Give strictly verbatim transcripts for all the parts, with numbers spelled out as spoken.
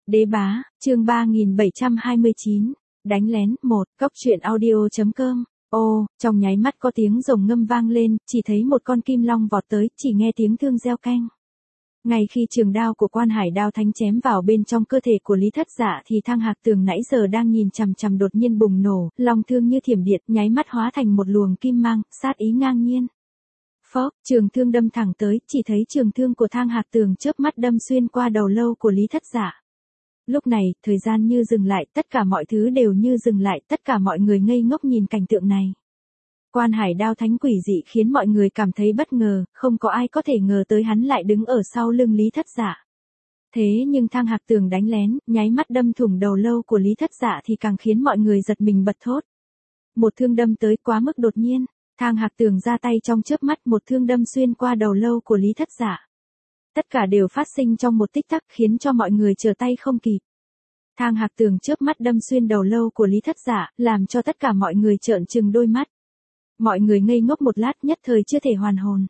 Đế bá, chương ba nghìn bảy trăm hai mươi chín, đánh lén, một, cốc truyện audio.com. Ô, trong nháy mắt có tiếng rồng ngâm vang lên, chỉ thấy một con kim long vọt tới, chỉ nghe tiếng thương reo canh. Ngay khi trường đao của Quan Hải Đao Thánh chém vào bên trong cơ thể của Lý Thất Dạ thì Thang Hạc Tường nãy giờ đang nhìn chằm chằm đột nhiên bùng nổ, long thương như thiểm điện, nháy mắt hóa thành một luồng kim mang, sát ý ngang nhiên. Phốc, trường thương đâm thẳng tới, chỉ thấy trường thương của Thang Hạc Tường chớp mắt đâm xuyên qua đầu lâu của Lý Thất Dạ. Lúc này, thời gian như dừng lại, tất cả mọi thứ đều như dừng lại, tất cả mọi người ngây ngốc nhìn cảnh tượng này. Quan Hải Đao Thánh quỷ dị khiến mọi người cảm thấy bất ngờ, không có ai có thể ngờ tới hắn lại đứng ở sau lưng Lý Thất Dạ. Thế nhưng Thang Hạc Tường đánh lén, nháy mắt đâm thủng đầu lâu của Lý Thất Dạ thì càng khiến mọi người giật mình bật thốt. Một thương đâm tới quá mức đột nhiên, Thang Hạc Tường ra tay trong chớp mắt, một thương đâm xuyên qua đầu lâu của Lý Thất Dạ. Tất cả đều phát sinh trong một tích tắc khiến cho mọi người trở tay không kịp. Thang Hạc Tường chớp mắt đâm xuyên đầu lâu của Lý Thất Dạ, làm cho tất cả mọi người trợn trừng đôi mắt. Mọi người ngây ngốc một lát nhất thời chưa thể hoàn hồn.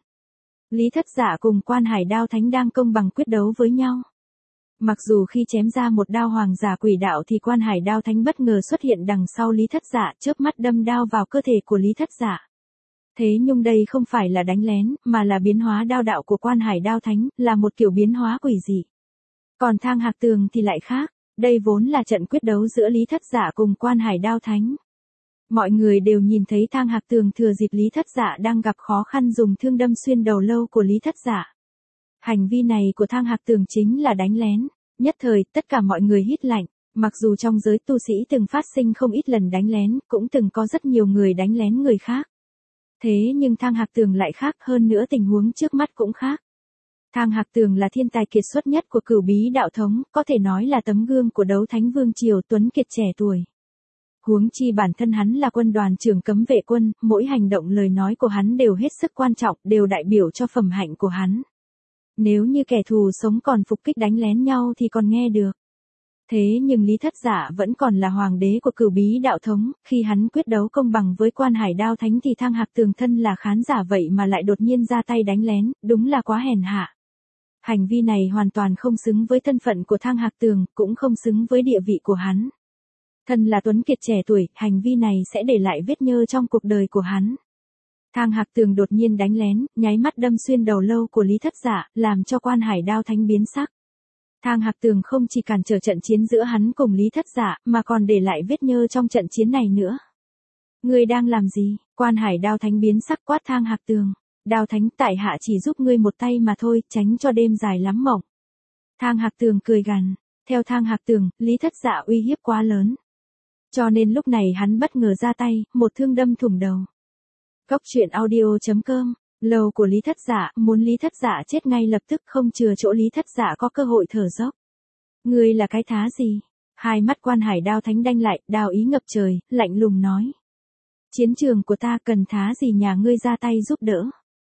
Lý Thất Dạ cùng Quan Hải Đao Thánh đang công bằng quyết đấu với nhau. Mặc dù khi chém ra một đao hoàng giả quỷ đạo thì Quan Hải Đao Thánh bất ngờ xuất hiện đằng sau Lý Thất Dạ, chớp mắt đâm đao vào cơ thể của Lý Thất Dạ. Thế nhưng đây không phải là đánh lén, mà là biến hóa đao đạo của Quan Hải Đao Thánh, là một kiểu biến hóa quỷ dị. Còn Thang Hạc Tường thì lại khác, đây vốn là trận quyết đấu giữa Lý Thất Dạ cùng Quan Hải Đao Thánh. Mọi người đều nhìn thấy Thang Hạc Tường thừa dịp Lý Thất Dạ đang gặp khó khăn dùng thương đâm xuyên đầu lâu của Lý Thất Dạ. Hành vi này của Thang Hạc Tường chính là đánh lén. Nhất thời, tất cả mọi người hít lạnh, mặc dù trong giới tu sĩ từng phát sinh không ít lần đánh lén, cũng từng có rất nhiều người đánh lén người khác. Thế nhưng Thang Hạc Tường lại khác, hơn nữa tình huống trước mắt cũng khác. Thang Hạc Tường là thiên tài kiệt xuất nhất của Cửu Bí đạo thống, có thể nói là tấm gương của đấu thánh vương triều, tuấn kiệt trẻ tuổi. Huống chi bản thân hắn là quân đoàn trưởng cấm vệ quân, mỗi hành động lời nói của hắn đều hết sức quan trọng, đều đại biểu cho phẩm hạnh của hắn. Nếu như kẻ thù sống còn phục kích đánh lén nhau thì còn nghe được. Thế nhưng Lý Thất Dạ vẫn còn là hoàng đế của Cửu Bí đạo thống, khi hắn quyết đấu công bằng với Quan Hải Đao Thánh thì Thang Hạc Tường thân là khán giả vậy mà lại đột nhiên ra tay đánh lén, đúng là quá hèn hạ. Hành vi này hoàn toàn không xứng với thân phận của Thang Hạc Tường, cũng không xứng với địa vị của hắn. Thân là tuấn kiệt trẻ tuổi, hành vi này sẽ để lại vết nhơ trong cuộc đời của hắn. Thang Hạc Tường đột nhiên đánh lén, nháy mắt đâm xuyên đầu lâu của Lý Thất Dạ, làm cho Quan Hải Đao Thánh biến sắc. Thang Hạc Tường không chỉ cản trở trận chiến giữa hắn cùng Lý Thất Dạ, mà còn để lại vết nhơ trong trận chiến này nữa. Ngươi đang làm gì? Quan Hải Đao Thánh biến sắc quát Thang Hạc Tường. Đao Thánh, tại hạ chỉ giúp ngươi một tay mà thôi, tránh cho đêm dài lắm mộng. Thang Hạc Tường cười gằn. Theo Thang Hạc Tường, Lý Thất Dạ uy hiếp quá lớn. Cho nên lúc này hắn bất ngờ ra tay, một thương đâm thủng đầu. Cốc truyện audio.com. Lầu của Lý Thất Dạ, muốn Lý Thất Dạ chết ngay lập tức, không chừa chỗ Lý Thất Dạ có cơ hội thở dốc. Ngươi là cái thá gì? Hai mắt Quan Hải Đao Thánh đanh lại, đao ý ngập trời, lạnh lùng nói. Chiến trường của ta cần thá gì nhà ngươi ra tay giúp đỡ.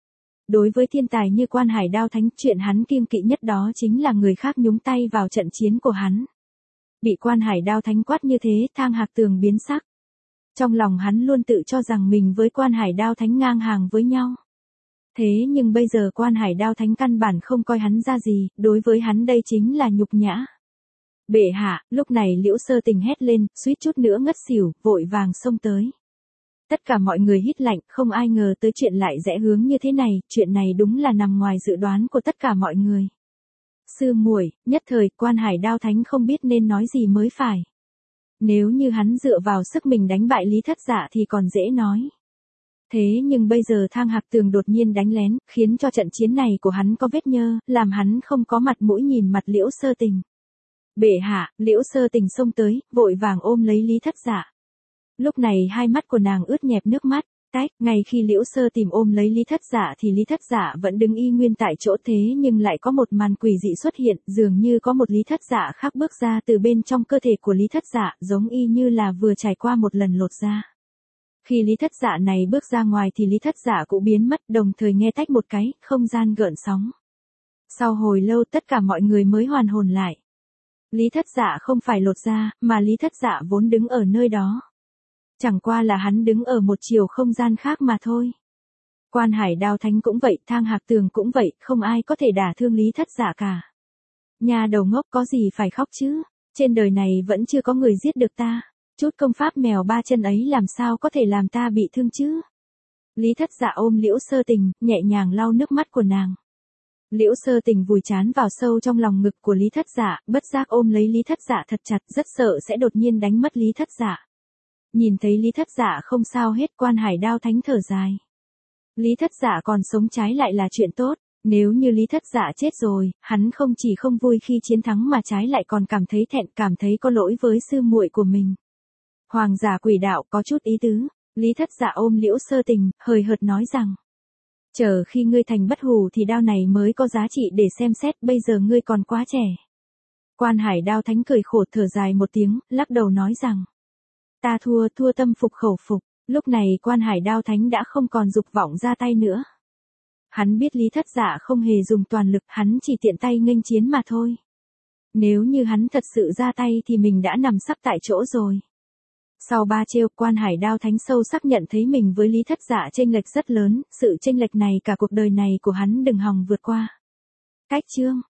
Đối với thiên tài như Quan Hải Đao Thánh, chuyện hắn kiêng kỵ nhất đó chính là người khác nhúng tay vào trận chiến của hắn. Bị Quan Hải Đao Thánh quát như thế, Thang Hạc Tường biến sắc. Trong lòng hắn luôn tự cho rằng mình với Quan Hải Đao Thánh ngang hàng với nhau. Thế nhưng bây giờ Quan Hải Đao Thánh căn bản không coi hắn ra gì, đối với hắn đây chính là nhục nhã. Bệ hạ, lúc này Liễu Sơ Tình hét lên, suýt chút nữa ngất xỉu, vội vàng xông tới. Tất cả mọi người hít lạnh, không ai ngờ tới chuyện lại rẽ hướng như thế này, chuyện này đúng là nằm ngoài dự đoán của tất cả mọi người. Sư muội, nhất thời Quan Hải Đao Thánh không biết nên nói gì mới phải. Nếu như hắn dựa vào sức mình đánh bại Lý Thất Dạ thì còn dễ nói. Thế nhưng bây giờ Thang Hạc Tường đột nhiên đánh lén, khiến cho trận chiến này của hắn có vết nhơ, làm hắn không có mặt mũi nhìn mặt Liễu Sơ Tình. Bệ hạ, Liễu Sơ Tình xông tới, vội vàng ôm lấy Lý Thất Dạ. Lúc này hai mắt của nàng ướt nhẹp nước mắt, tách, ngay khi Liễu Sơ Tình ôm lấy Lý Thất Dạ thì Lý Thất Dạ vẫn đứng y nguyên tại chỗ, thế nhưng lại có một màn quỷ dị xuất hiện, dường như có một Lý Thất Dạ khác bước ra từ bên trong cơ thể của Lý Thất Dạ, giống y như là vừa trải qua một lần lột da. Khi Lý Thất Dạ này bước ra ngoài thì Lý Thất Dạ cũng biến mất, đồng thời nghe tách một cái, không gian gợn sóng. Sau hồi lâu tất cả mọi người mới hoàn hồn lại. Lý Thất Dạ không phải lột da, mà Lý Thất Dạ vốn đứng ở nơi đó. Chẳng qua là hắn đứng ở một chiều không gian khác mà thôi. Quan Hải Đao Thánh cũng vậy, Thang Hạc Tường cũng vậy, không ai có thể đả thương Lý Thất Dạ cả. Nhà đầu ngốc, có gì phải khóc chứ? Trên đời này vẫn chưa có người giết được ta. Chút công pháp mèo ba chân ấy làm sao có thể làm ta bị thương chứ? Lý Thất Dạ ôm Liễu Sơ Tình, nhẹ nhàng lau nước mắt của nàng. Liễu Sơ Tình vùi trán vào sâu trong lòng ngực của Lý Thất Dạ, bất giác ôm lấy Lý Thất Dạ thật chặt, rất sợ sẽ đột nhiên đánh mất Lý Thất Dạ. Nhìn thấy Lý Thất Dạ không sao hết, Quan Hải Đao Thánh thở dài. Lý Thất Dạ còn sống trái lại là chuyện tốt, nếu như Lý Thất Dạ chết rồi, hắn không chỉ không vui khi chiến thắng mà trái lại còn cảm thấy thẹn, cảm thấy có lỗi với sư muội của mình. Hoàng giả quỷ đạo có chút ý tứ, Lý Thất Dạ ôm Liễu Sơ Tình, hời hợt nói rằng. Chờ khi ngươi thành bất hủ thì đao này mới có giá trị để xem xét, bây giờ ngươi còn quá trẻ. Quan Hải Đao Thánh cười khổ thở dài một tiếng, lắc đầu nói rằng. Ta thua, thua tâm phục khẩu phục. Lúc này Quan Hải Đao Thánh đã không còn dục vọng ra tay nữa. Hắn biết Lý Thất Dạ không hề dùng toàn lực, hắn chỉ tiện tay nghênh chiến mà thôi. Nếu như hắn thật sự ra tay thì mình đã nằm sắp tại chỗ rồi. Sau ba trêu, Quan Hải Đao Thánh sâu sắc nhận thấy mình với Lý Thất Dạ chênh lệch rất lớn, sự chênh lệch này cả cuộc đời này của hắn đừng hòng vượt qua. Cách chương